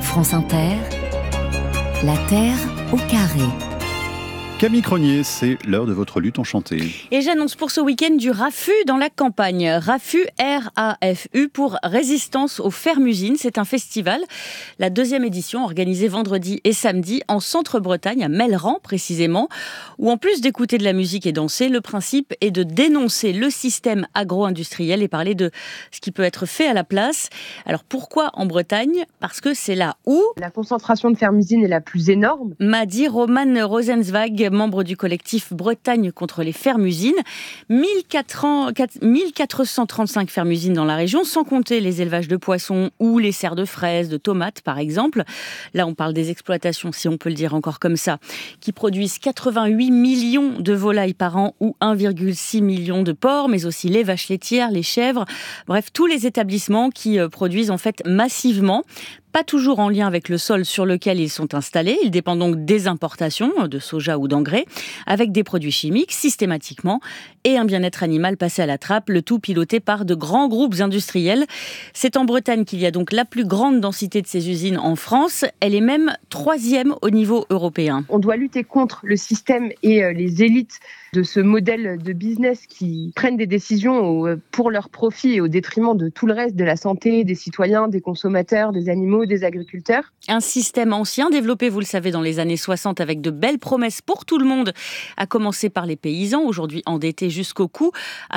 France Inter, la terre au carré. Camille Cronier, c'est l'heure de votre lutte enchantée. Et j'annonce pour ce week-end du RAFU dans la campagne. RAFU, R-A-F-U, pour Résistance aux Fermes-Usines. C'est un festival, la 2e édition, organisée vendredi et samedi en Centre-Bretagne, à Melleran précisément, où en plus d'écouter de la musique et danser, le principe est de dénoncer le système agro-industriel et parler de ce qui peut être fait à la place. Alors pourquoi en Bretagne ? Parce que c'est là où la concentration de fermes-usines est la plus énorme. M'a dit Roman Rosenzweig, membre du collectif Bretagne contre les fermes-usines. 1435 fermes-usines dans la région, sans compter les élevages de poissons ou les serres de fraises, de tomates par exemple. Là, on parle des exploitations, si on peut le dire encore comme ça, qui produisent 88 millions de volailles par an ou 1,6 million de porcs, mais aussi les vaches laitières, les chèvres. Bref, tous les établissements qui produisent en fait massivement. Pas toujours en lien avec le sol sur lequel ils sont installés. Ils dépendent donc des importations de soja ou d'engrais, avec des produits chimiques systématiquement et un bien-être animal passé à la trappe, le tout piloté par de grands groupes industriels. C'est en Bretagne qu'il y a donc la plus grande densité de ces usines en France. Elle est même 3e au niveau européen. On doit lutter contre le système et les élites de ce modèle de business qui prennent des décisions pour leur profit et au détriment de tout le reste, de la santé, des citoyens, des consommateurs, des animaux, des agriculteurs. Un système ancien, développé, vous le savez, dans les années 60 avec de belles promesses pour tout le monde, à commencer par les paysans, aujourd'hui endettés jusqu'au cou, à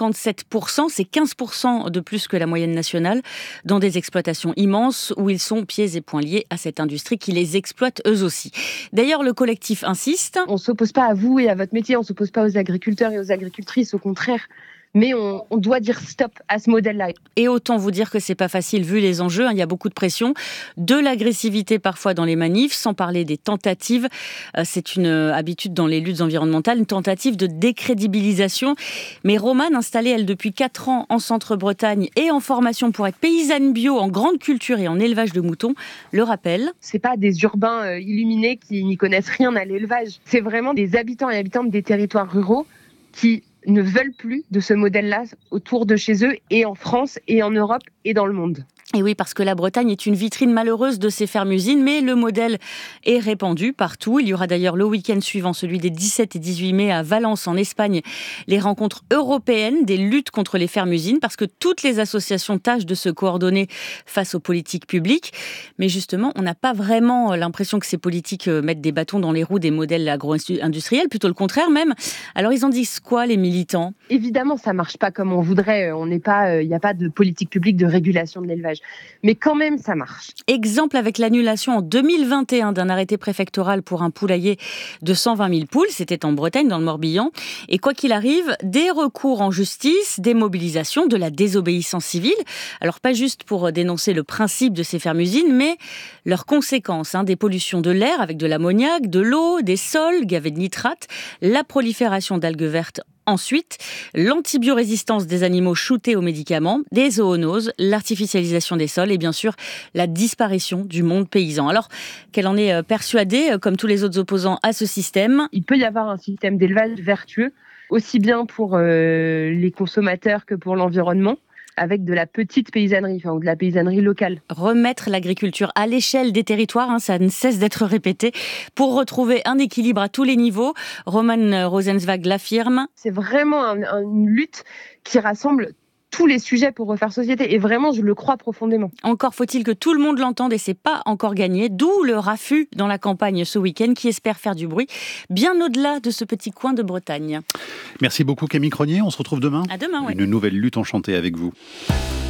57%, c'est 15% de plus que la moyenne nationale, dans des exploitations immenses où ils sont pieds et poings liés à cette industrie qui les exploite eux aussi. D'ailleurs, le collectif insiste. On ne s'oppose pas à vous et à votre métier, on ne s'oppose pas aux agriculteurs et aux agricultrices, au contraire. Mais on doit dire stop à ce modèle-là. Et autant vous dire que c'est pas facile vu les enjeux, il y a beaucoup de pression, de l'agressivité parfois dans les manifs, sans parler des tentatives. C'est une habitude dans les luttes environnementales, une tentative de décrédibilisation. Mais Romane, installée elle depuis 4 ans en Centre-Bretagne et en formation pour être paysanne bio en grande culture et en élevage de moutons, le rappelle. C'est pas des urbains illuminés qui n'y connaissent rien à l'élevage. C'est vraiment des habitants et habitantes des territoires ruraux qui ne veulent plus de ce modèle-là autour de chez eux et en France et en Europe et dans le monde. Et oui, parce que la Bretagne est une vitrine malheureuse de ces fermes-usines, mais le modèle est répandu partout. Il y aura d'ailleurs le week-end suivant, celui des 17 et 18 mai à Valence en Espagne, les rencontres européennes des luttes contre les fermes-usines, parce que toutes les associations tâchent de se coordonner face aux politiques publiques. Mais justement, on n'a pas vraiment l'impression que ces politiques mettent des bâtons dans les roues des modèles agro-industriels, plutôt le contraire même. Alors ils en disent quoi, les militants ? Évidemment, ça ne marche pas comme on voudrait. Il n'y a pas de politique publique de régulation de l'élevage. Mais quand même, ça marche. Exemple avec l'annulation en 2021 d'un arrêté préfectoral pour un poulailler de 120 000 poules. C'était en Bretagne, dans le Morbihan. Et quoi qu'il arrive, des recours en justice, des mobilisations, de la désobéissance civile. Alors pas juste pour dénoncer le principe de ces fermes-usines, mais leurs conséquences. Des pollutions de l'air avec de l'ammoniac, de l'eau, des sols gavés de nitrates, la prolifération d'algues vertes. Ensuite, l'antibiorésistance des animaux shootés aux médicaments, des zoonoses, l'artificialisation des sols et bien sûr la disparition du monde paysan. Alors qu'elle en est persuadée, comme tous les autres opposants à ce système. Il peut y avoir un système d'élevage vertueux, aussi bien pour les consommateurs que pour l'environnement, avec de la petite paysannerie, ou de la paysannerie locale. Remettre l'agriculture à l'échelle des territoires, ça ne cesse d'être répété, pour retrouver un équilibre à tous les niveaux. Roman Rosenzweig l'affirme. C'est vraiment une lutte qui rassemble tous les sujets pour refaire société. Et vraiment, je le crois profondément. Encore faut-il que tout le monde l'entende et c'est pas encore gagné. D'où le RAFU dans la campagne ce week-end qui espère faire du bruit bien au-delà de ce petit coin de Bretagne. Merci beaucoup Camille Cronier, on se retrouve demain. À demain, ouais. Une nouvelle lutte enchantée avec vous.